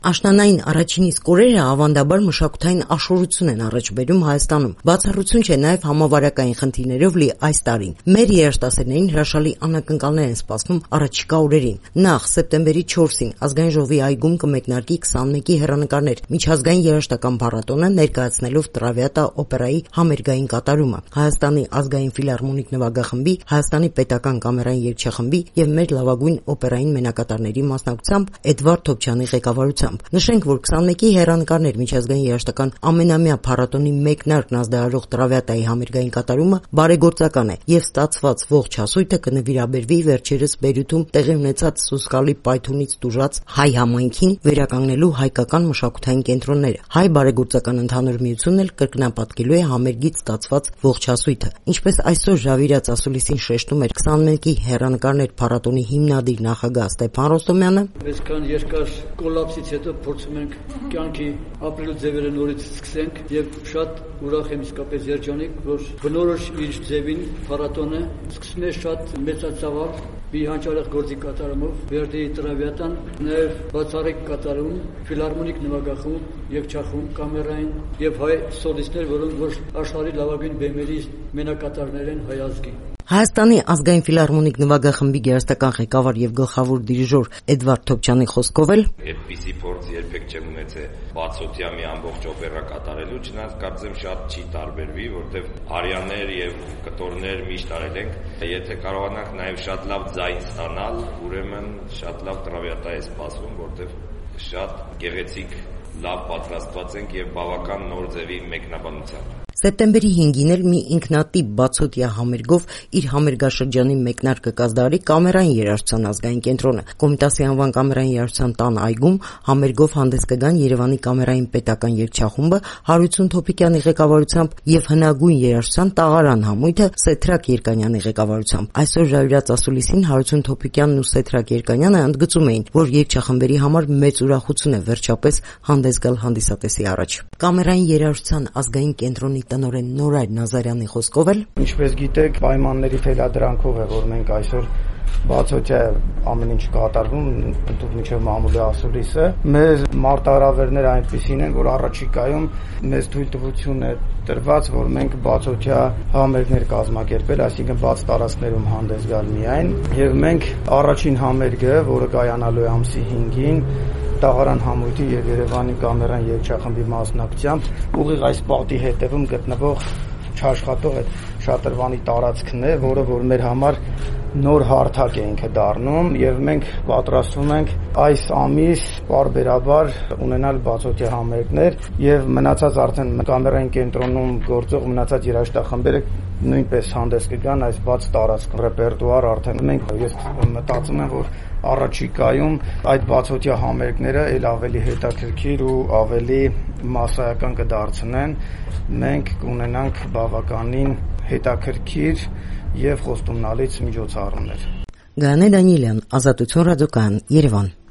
Աշնանային առաջին իսկ օրերը ավանդաբար մշակութային աշորություն են առաջ բերում Հայաստանում։ Բացառություն չէ նաև համավարակային խնդիրներով լի այս տարին։ Մեր երաժշտասերներին հրաշալի անակնկալներ են սպասվում առաջիկա օրերին։ Նախ սեպտեմբերի 4-ին Ազգային ժողովի այգում կմեկնարկի 21-ի հեռանկարներ միջազգային երաժշտական փառատոնը ներկայացնելով Տրավիատա օպերայի համերգային կատարումը, Հայաստանի ազգային ֆիլհարմոնիկ նվագախմբի, Հայաստանի պետական կամերային երգչախմբի եւ մեր լավագույն օպերային մենակատարների մասնակցությամբ Էդվարդ Թոփչյանի ղեկավարությամբ։ Նշենք, որ 21-ի հեռանկարներ միջազգային երաժշտական ամենամյա փառատոնի մեկնարկն ազդարարող Տրավիատայի համերգային կատարումը բարեգործական է եւ ստացված ողջ հասույթը կնվիրաբերվի վերջերս Բեյրութում տեղի ունեցած սոսկալի պայթունից տուժած հայ համայնքին վերականգնելու հայկական մշակութային կենտրոնները։ Հայ բարեգործական ընդհանուր միությունն էլ կրկնապատկելու է համերգից ստացված ողջ հասույթը։ Ինչպես այսօր Ժավիրյաց ասուլիսին շեշտում էր 21-ի հեռանկարներ փառատոնի հիմնադիր նախագահ Ստեփան Ռոստոմյանը, այսքան երկար կոլապսից հետո փորձում ենք կյանքի ապրելու ձևերը նորից սկսենք եւ շատ ուրախ եմ իսկապես երջանիկ, որ բնորոշ իր ձևին փառատոնը սկսում է շատ մեծածավալ մի հանճարեղ գործի կատարումով Վերդիի Տրավիատան նաեւ բացառիկ կատարում ֆիլհարմոնիկ նվագախումբ երգչախումբ կամերային եւ հայ սոլիստներ, որոնք որ աշխարհի լավագույն բեմերի մենակատարներ են հայ ազգի։ Հայաստանի ազգային ֆիլհարմոնիկ նվագախմբի գերաստական ղեկավար եւ գլխավոր դիրիժոր Էդվարդ Թոփչյանի խոսքով էլ այդպիսի փորձ երբեք չեմ ունեցել բացօթյա մի ամբողջ օպերա կատարելու, չնայած կարծեմ շատ չի տարբերվի, որտեվ արյաներ եւ կտորներ միշտ արել ենք։ Եթե կարողանանք նաեւ շատ լավ ձայն ստանալ, ուրեմն շատ լավ Տրավիատա է սպասվում, որտեվ շատ գեղեցիկ լավ պատրաստված ենք եւ բավական նոր ձևի մեկնաբանությամբ։ Սեպտեմբերի 5-ին էլ մի ինքնատիպ բացօթյա համերգով իր համերգաշրջանի մեկնարկը կազդարի կամերային երաժշտության ազգային կենտրոնը։ Կոմիտասի անվան կամերային երաժշտության տան այգում համերգով հանդես կգան Երևանի կամերային պետական երգչախումբը Հարություն Թոփիկյանի ղեկավարությամբ եւ հնագույն երաժշտության տաղարան համույթը Սեթրակ Երկանյանի ղեկավարությամբ։ Այսօր Ժավիրյաց ասուլիսին Հարություն Թոփիկյանն ու Սեթրակ Երկանյանը ընդգծում էին, որ երգչախմբերի համար մեծ ուրախություն է վերջապես հանդես գալ հանդիսատեսի առաջ։ Կամերային երաժշտության ազգային կենտրոնի տնօրեն Նորայր Նազարյանի խոսքով էլ ինչպես գիտեք, պայմանների թելադրանքով է, որ մենք այսօր բացօթյա ամեն ինչ կատարվում, ընդհանուր միջև մամուլի ասուլիսը։ Մեր մարտահրավերները այնպիսին են, որ առաջիկայում մեզ թույլտվություն է տրված, որ մենք բացօթյա համերգներ կազմակերպել, այսինքն բաց տարածքներում հանդես գալ միայն, եւ մենք առաջին համերգը, որը կայանալու է ամսի 5-ին, Տաղարան համույթի եւ Երևանի կամերային երգչախմբի մասնակցությամբ ուղիղ այս պատի հետևում գտնվող չաշխատող այդ շատրվանի տարածքն է, որը որ մեր համար նոր հարթակ է ինքը դառնում եւ մենք պատրաստվում ենք այս ամիս պարբերաբար ունենալ բացօթյա համերգներ եւ մնացած արդեն կամերային կենտրոնում գործող մնացած երաժշտախմբերը նույնպես հանդես կգան այս բաց տարածք ռեպերտուար արդեն մենք ես մտածում եմ, որ առաջիկայում այդ բացօթյա համերգները ել ավելի հետաքրքիր ու ավելի մասսայական կդարձնեն, մենք կունենանք բավականին հետաքրքիր եւ խոստումնալից միջոցառումներ։ Գայանե Դանիելյան, Ազատություն ռադիոկայան, Երևան։